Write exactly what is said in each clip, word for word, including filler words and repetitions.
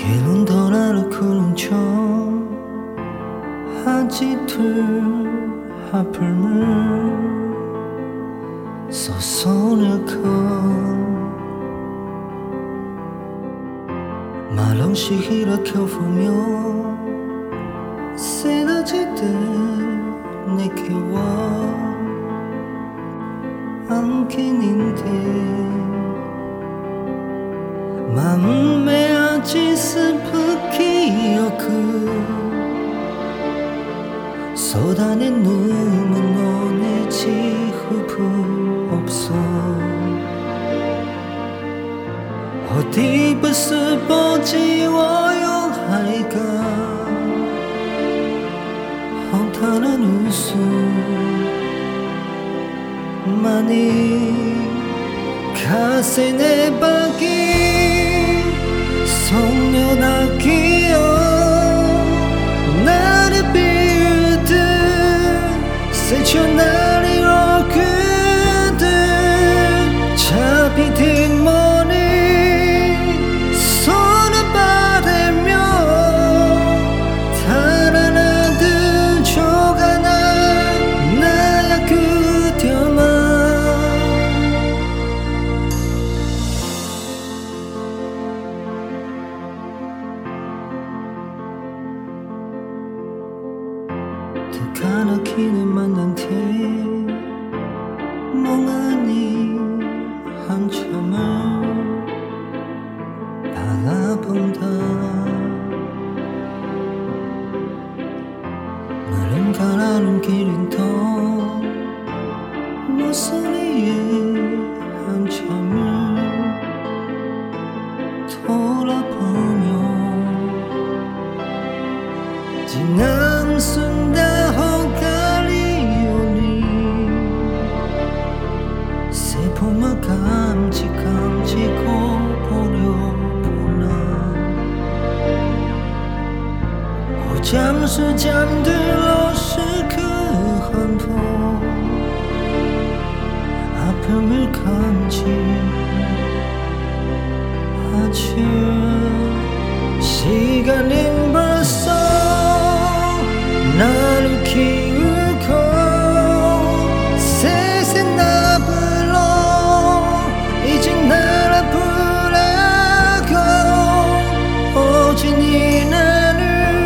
길은 더 나를 그는 척 하지들 하필물 서서닐까 말없이 이렇게 보며 쓰러지듯 내게 와 안기는데 마음에 아직 슬픈 기억은 쏟아낸 눈은 너네 지후부 없어 어디 벌써 뻗지워요 할까 허탄한 웃음만이 가슴에 박힌 성녀답기여 나를 비웃듯 스쳐 나를 이렇게듯 잡히 뒷머리 손을 바르며 달아나듯 조가나 나야 그대만 가나키는 만난 뒤 멍하니 한참을 바라본다 나는 가라는 길은 더 모서리에 한참을 돌아보며 지난 순간 세포만 깜찍깜찍고 보려보나 오잠수 잠들었을 그 한 번 아픔을 감지하지 시간은 벌써 나를 키우고 세상 나 불러 이제 나를 부르고 오직 이 나를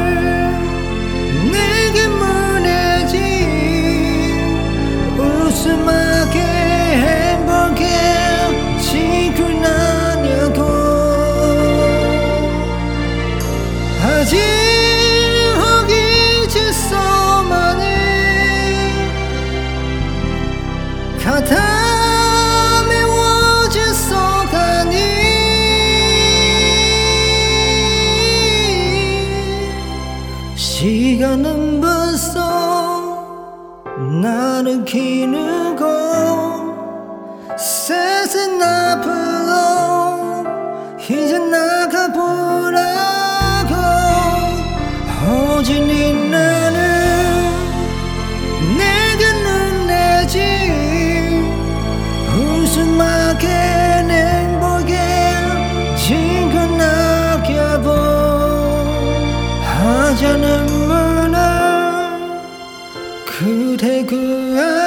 내게 무너진 웃음하게 행복해지고 나냐고 아직 가다 메워졌어 가니 시간은 벌써 나를 기르고 세상 나 불러 이제 나가보라고 오직 네 나는 내가 눈내지 웃음하게 행복해 지근하게 보 하자는 문을 그대 그